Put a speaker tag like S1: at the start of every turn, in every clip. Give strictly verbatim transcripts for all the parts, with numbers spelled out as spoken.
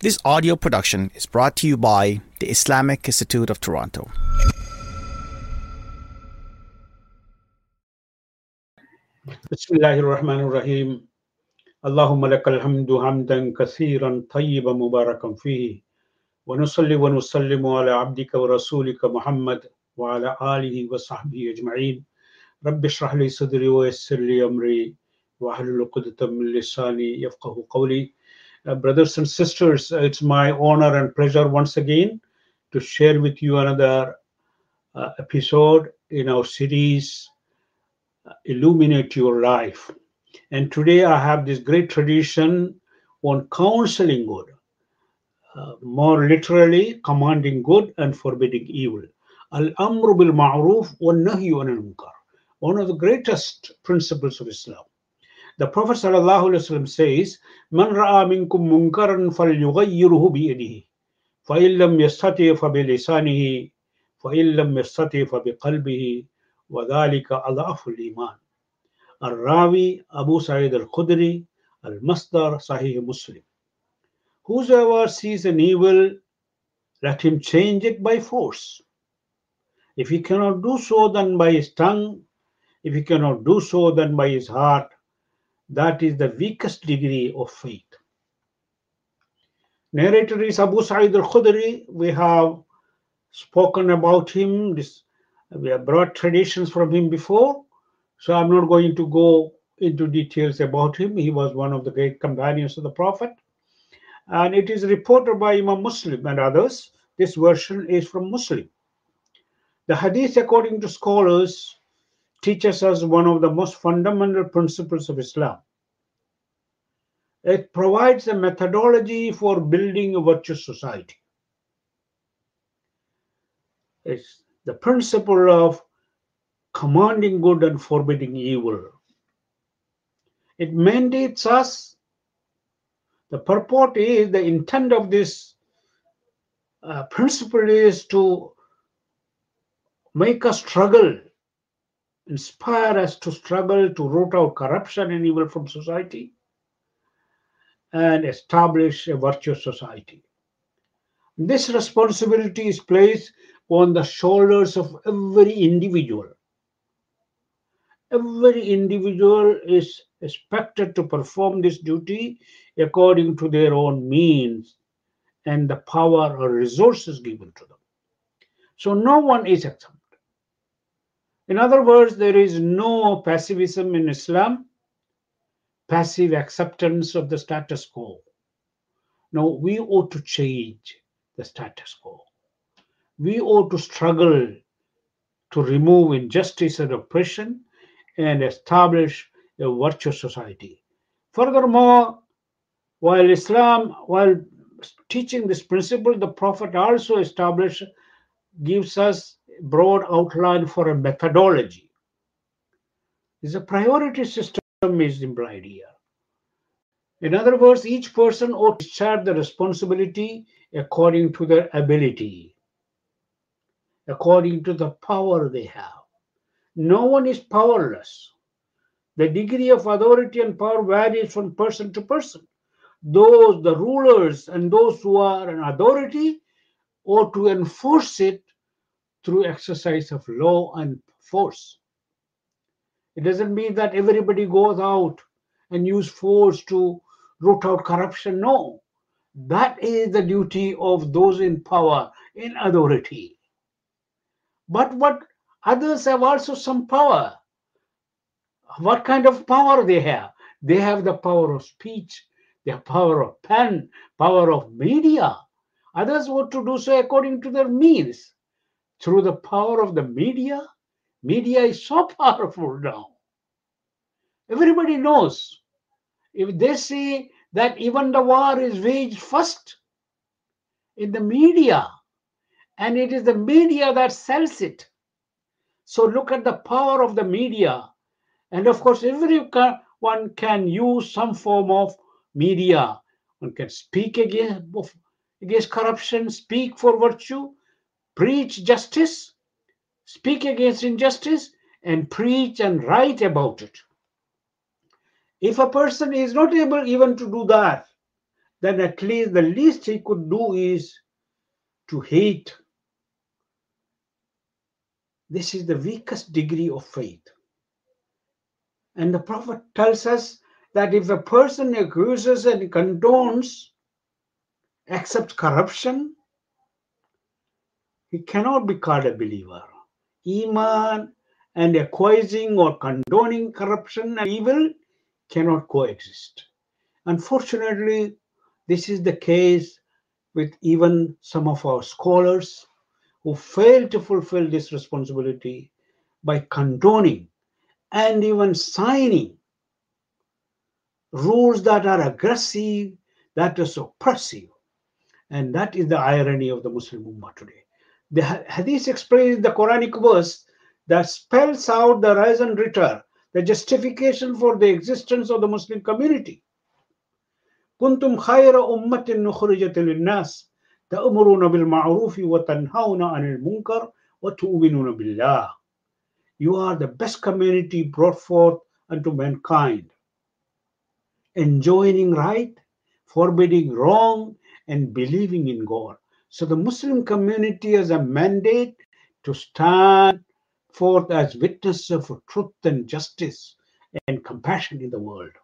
S1: This audio production is brought to you by the Islamic Institute of Toronto.
S2: Bismillahirrahmanirrahim. Allahumma lakal hamdu hamdan kathiran tayyiban mubarakan fihi. Wa nusalli wa nusallimu ala abdika wa rasulika Muhammad wa ala alihi wa sahbihi ajma'in. Rabbi shrah li sadri wa yassir li amri wa ahlul uqdatan min lisani yafqahu qawli. Uh, brothers and sisters, uh, it's my honor and pleasure once again to share with you another uh, episode in our series, uh, Illuminate Your Life. And today I have this great tradition on counseling good, uh, more literally, commanding good and forbidding evil. Al-amru bil ma'ruf wa nahyu anil munkar. One of the greatest principles of Islam. The Prophet ﷺ says, Man ra'a minkum munkaran falyughayyirhu biyadihi. فَإِن لَّمْ يَسْتَطِعْ فَبِلِسَانِهِ فَإِن لَّمْ يَسْتَطِعْ فَبِقَلْبِهِ وَذَلِكَ أَضْعَفُ الْإِيمَانِ. Al-Rawi Abu Sa'id al-Khudri, Al-Masdar Sahih Muslim. Whosoever sees an evil, let him change it by force. If he cannot do so, then by his tongue. If he cannot do so, then by his heart. That is the weakest degree of faith. Narrator is Abu Sa'id al-Khudri. We have spoken about him. This, we have brought traditions from him before. So I'm not going to go into details about him. He was one of the great companions of the Prophet. And it is reported by Imam Muslim and others. This version is from Muslim. The hadith, according to scholars, teaches us one of the most fundamental principles of Islam. It provides a methodology for building a virtuous society. It's the principle of commanding good and forbidding evil. It mandates us. The purport is, the intent of this uh, principle is to make us struggle, inspire us to struggle to root out corruption and evil from society and establish a virtuous society. This responsibility is placed on the shoulders of every individual. Every individual is expected to perform this duty according to their own means and the power or resources given to them. So no one is exempt. In other words, there is no passivism in Islam, passive acceptance of the status quo. No, we ought to change the status quo. We ought to struggle to remove injustice and oppression and establish a virtuous society. Furthermore, while Islam, while teaching this principle, the Prophet also established, gives us a broad outline for a methodology. There's a priority system is implied here. In other words, each person ought to share the responsibility according to their ability, according to the power they have. No one is powerless. The degree of authority and power varies from person to person. Those, the rulers and those who are an authority, ought to enforce it through exercise of law and force. It doesn't mean that everybody goes out and use force to root out corruption. No. That is the duty of those in power, in authority. But what others have also some power. What kind of power they have? They have the power of speech, the power of pen, power of media. Others want to do so according to their means. Through the power of the media, media is so powerful now. Everybody knows. If they see that even the war is waged first in the media, and it is the media that sells it. So look at the power of the media. And of course, everyone can use some form of media. One can speak against, against corruption, speak for virtue, preach justice, speak against injustice, and preach and write about it. If a person is not able even to do that, then at least the least he could do is to hate. This is the weakest degree of faith. And the Prophet tells us that if a person accuses and condones, accepts corruption, he cannot be called a believer. Iman and acquiescing or condoning corruption and evil cannot coexist. Unfortunately, this is the case with even some of our scholars who fail to fulfill this responsibility by condoning and even signing rules that are aggressive, that are oppressive. And that is the irony of the Muslim Ummah today. The Hadith explains the Quranic verse that spells out the raison d'etre, the justification for the existence of the Muslim community. كنتم خير أمة أخرجت للناس تأمرون بالمعروف وتنهون عن المنكر وتؤمنون بالله. You are the best community brought forth unto mankind, enjoining right, forbidding wrong, and believing in God. So the Muslim community has a mandate to stand forth as witnesses for truth and justice and compassion in the world.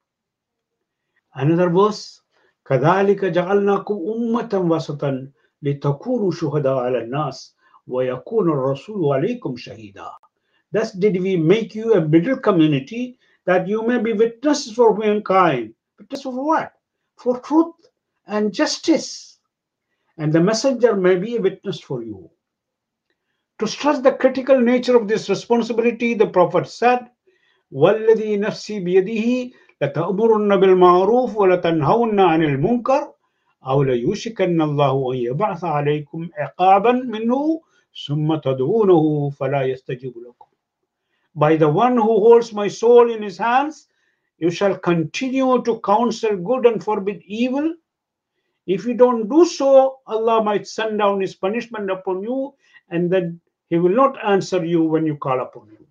S2: Another verse, كَذَلِكَ جَعَلْنَاكُمْ أُمَّةً وَسَطًا لِتَكُونُوا شُهَدَاءَ عَلَى النَّاسِ وَيَكُونَ الرَّسُولُ عَلَيْكُمْ شَهِيدًا. Thus did we make you a middle community that you may be witnesses for mankind. Witnesses for what? For truth and justice. And the messenger may be a witness for you. To stress the critical nature of this responsibility, the Prophet said, وَالَّذِي نَفْسِي بِيَدِهِ لَتَأْمُرُنَّ بِالْمَعْرُوفِ وَلَتَنْهَوْنَ عَنِ الْمُنكَرِ أَوْ لَيُوشِكَنَّ اللَّهُ أَنْ يَبْعَثَ عَلَيْكُمْ عِقَابًا مِنْهُ ثُمَّ تَدْعُونَهُ فَلَا يَسْتَجِيبُ لَكُمْ. By the one who holds my soul in his hands, you shall continue to counsel good and forbid evil. If you don't do so, Allah might send down his punishment upon you, and then he will not answer you when you call upon him.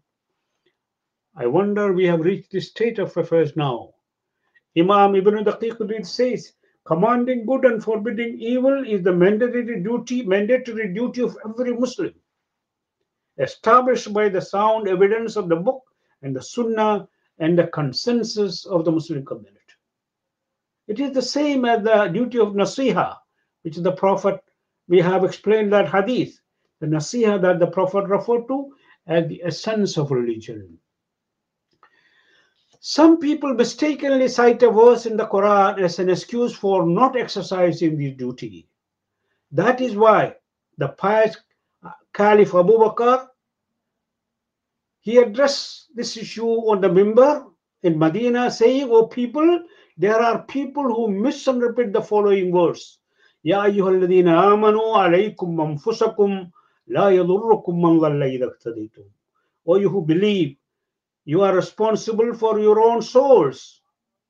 S2: I wonder we have reached this state of affairs now. Imam Ibn Daqiq says, commanding good and forbidding evil is the mandatory duty, mandatory duty of every Muslim, established by the sound evidence of the book and the Sunnah and the consensus of the Muslim community. It is the same as the duty of Nasiha, which the Prophet, we have explained that hadith, the Nasiha that the Prophet referred to as the essence of religion. Some people mistakenly cite a verse in the Quran as an excuse for not exercising this duty. That is why the pious Caliph Abu Bakr, he addressed this issue on the Mimbar in Medina, saying, "O people, there are people who misinterpret the following verse. Ya ayyuhalladhina amanu alaykum anfusakum la yadurrukum man dhalla idha ihtadaytum." O you who believe, you are responsible for your own souls.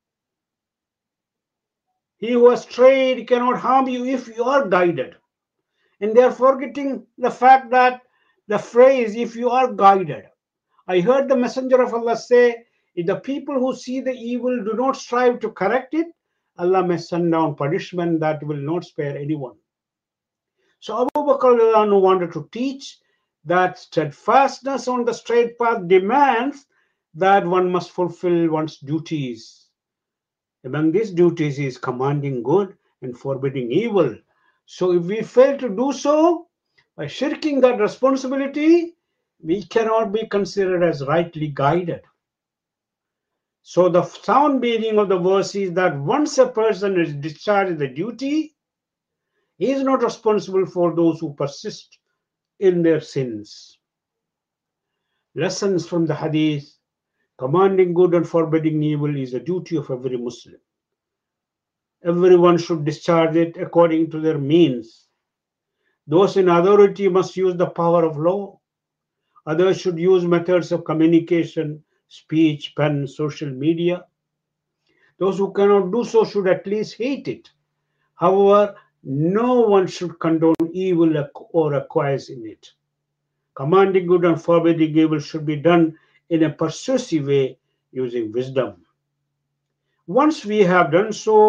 S2: He who has strayed cannot harm you if you are guided. And they are forgetting the fact that the phrase, if you are guided. I heard the Messenger of Allah say, if the people who see the evil do not strive to correct it, Allah may send down punishment that will not spare anyone. So Abu Bakr wanted to teach that steadfastness on the straight path demands that one must fulfill one's duties. Among these duties is commanding good and forbidding evil. So if we fail to do so, by shirking that responsibility, we cannot be considered as rightly guided. So the sound meaning of the verse is that once a person is discharged the duty, he is not responsible for those who persist in their sins. Lessons from the hadith: commanding good and forbidding evil is a duty of every Muslim. Everyone should discharge it according to their means. Those in authority must use the power of law. Others should use methods of communication, speech, pen, social media. Those who cannot do so should at least hate it. However, no one should condone evil or acquiesce in it. Commanding good and forbidding evil should be done in a persuasive way using wisdom. Once we have done so,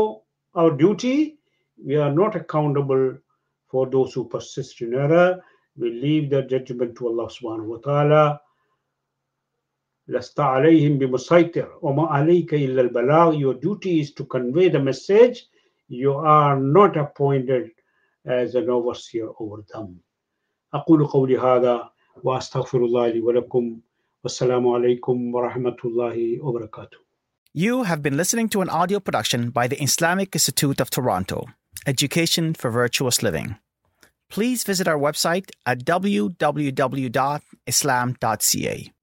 S2: our duty. We are not accountable for those who persist in error. We leave the judgment to Allah subhanahu wa ta'ala. لَسْتَ عَلَيْهِمْ بِمُسَيْطِرٍ وَمَا عَلَيْكَ إِلَّا الْبَلَاغُ. Your duty is to convey the message. You are not appointed as an overseer over them. أقول قولي هذا وأستغفر الله لي ولكم والسلام عليكم ورحمة الله وبركاته.
S1: You have been listening to an audio production by the Islamic Institute of Toronto, Education for Virtuous Living. Please visit our website at w w w dot islam dot c a.